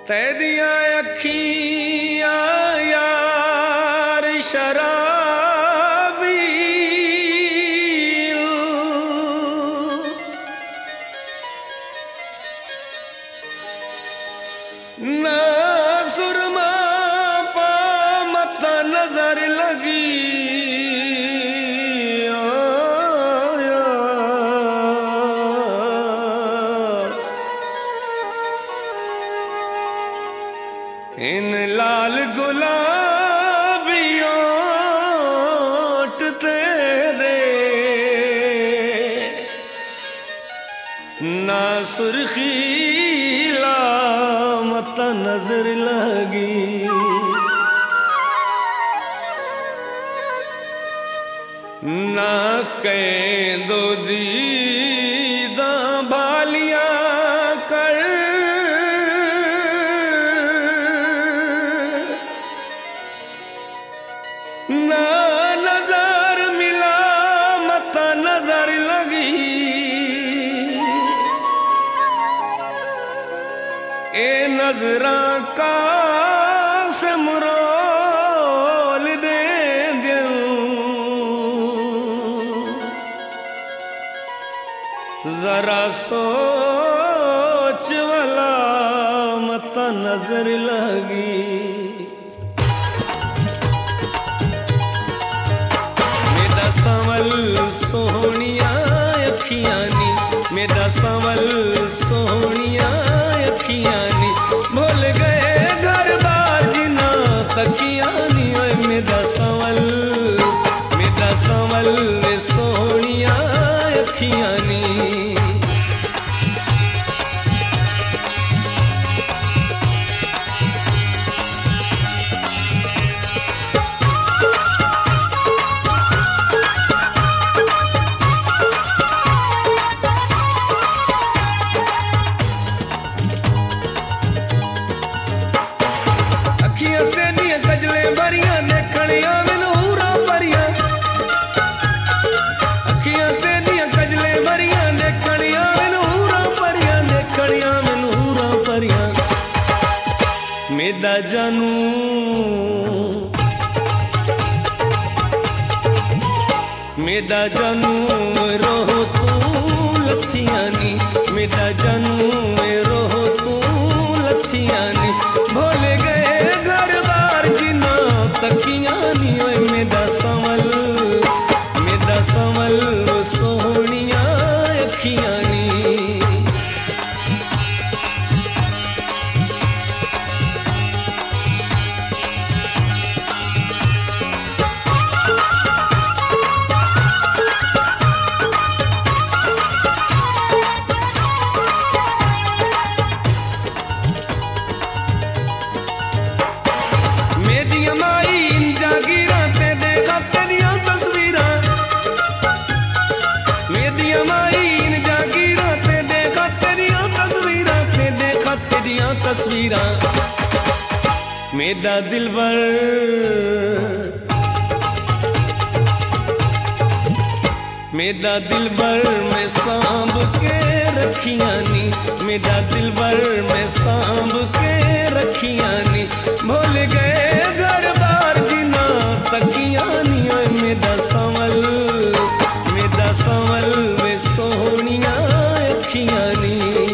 तेरिया अखियां यार शराबी ना सुरमा पा मत नजर लगी इन लाल गुलाबियों ओठ तेरे ना सुर्खी मत नजर लगी ना कह दो दीदा भालिया कर ना नजर मिला मत नजर लगी ए नजरा का से मुरोल दे जरा सोच वाला मत नजर लगी मेरा संवल सोहनिया अखियां नी मेरा संवल सोहनिया अखियां नी भूल गए घर बार जिना तकिया नी मेरा संवल सोहनिया अखियां नी अखियां तेनियां कजले भरियां देखणियां मैनू हूरां भरियां अखियां तेनियां कजले भरियां देखणियां मैनू हूरां भरियां देखणियां मैनू हूरां भरियां मेरा जानू रोह तू लथियां नी मेरा जानू रोह तू लथियां नी भूल गए घर बार जिना तकियां नी मेरा संवल सोहनिया अखियां नी मेरी माई जागीरा ते देखा तेरिया तस्वीरां मेरी माई जागीरा ते देखा तेरिया तस्वीरां मेरा दिलबर मैं सांभ के रखियां नी मेरा दिलबर मैं सांभ के रखियां नी भूल गए घर बार जिना तकियां नी मेरा संवल में सोहनिया अखियां नी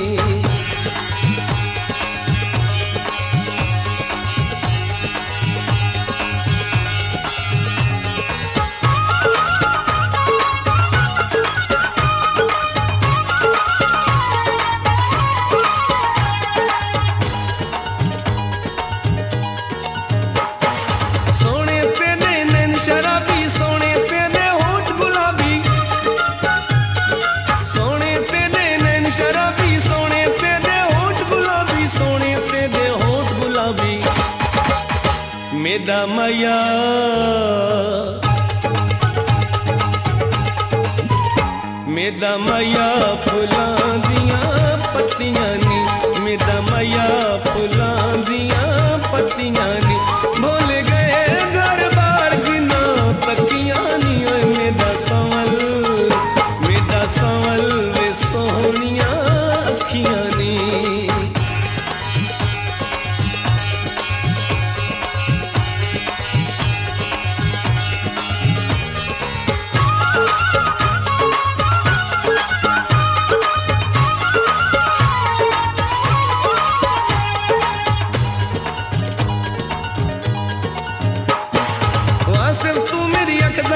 सोने तेरे नैन शराबी सोने तेरे होठ गुलाबी सोने तेरे नैन शराबी सोने तेरे होठ गुलाबी मेरा मैया फुलां दियां पत्तियां नी मेरा मैया फुलां दियां पत्तियां नी भूल गए घर बार जिना तकियां नी मेरा संवल वे सोहनिया अखियां नी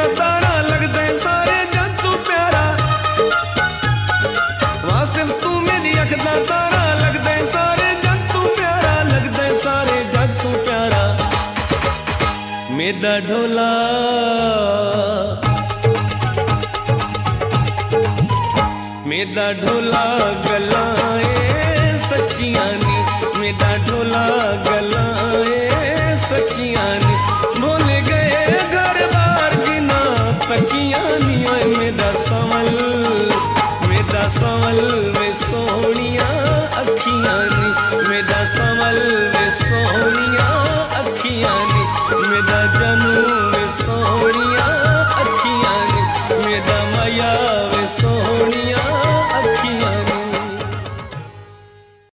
तारा लगदे सारे जग तू प्यारा वासिफ तू मेरी अख दा तारा लगदे सारे जग तू प्यारा लगदे सारे जग तू प्यारा मेरा ढोला मेरा ढोला गलाए सच्चियां नी मेरा ढोला गलाए सच्चियां नी भूल गए घर बार जिना तकियां नी मेरा संवल